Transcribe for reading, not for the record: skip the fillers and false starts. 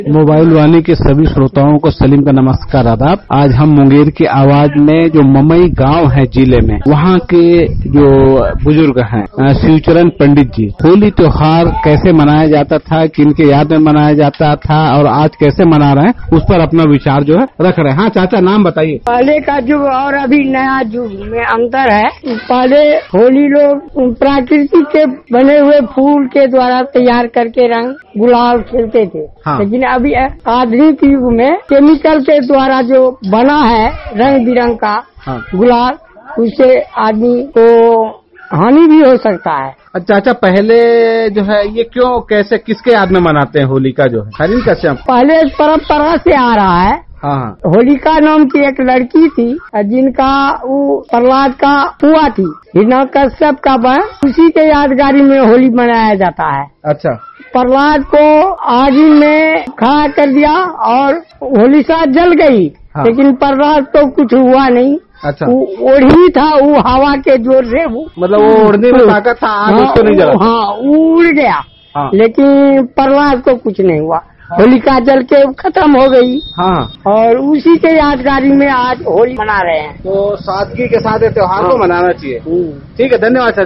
Mobile वाणी के सभी श्रोताओं को सलीम का नमस्कार आदाब। आज हम मुंगेर की आवाज में जो ममई गांव है जिले में, वहां के जो बुजुर्ग हैं शिवचरण पंडित जी, होली त्योहार कैसे मनाया जाता था, किनके याद में मनाया जाता था और आज कैसे मना रहे हैं, उस पर अपना विचार जो है रख रहे हैं। हाँ चाचा, नाम बताइए। पहले का युग और अभी नया युग में अंतर है। पहले होली लोग प्रकृति के बने हुए फूल के द्वारा तैयार करके रंग गुलाल खेलते थे। हाँ। लेकिन अभी आधुनिक युग में केमिकल के द्वारा जो बना है रंग बिरंग का गुलाल, उससे आदमी को हानि भी हो सकता है। चाचा, पहले जो है ये क्यों, कैसे, किसके याद में मनाते हैं होली का जो है हरिन कश्यप? पहले परंपरा से आ रहा है। हाँ। होलिका नाम की एक लड़की थी जिनका वो प्रहलाद का हुआ थी, हिरण्यकश्यप का बहन, उसी के यादगारी में होली मनाया जाता है। अच्छा। प्रहलाद को आग में खड़ा कर दिया और होली सा जल गई। हाँ। लेकिन प्रहलाद तो कुछ हुआ नहीं। अच्छा। वो ओढ़ी था, वो हवा के जोर से वो, मतलब वो ओढ़ने में ताकत था, आग उसको नहीं जला। हाँ, उड़ गया। हाँ। लेकिन प्रहलाद को कुछ नहीं हुआ, होलिका जल के खत्म हो गई। हाँ। और उसी के यादगारी में आज होली मना रहे हैं। तो सादगी के साथ त्योहार को मनाना चाहिए। ठीक है, धन्यवाद।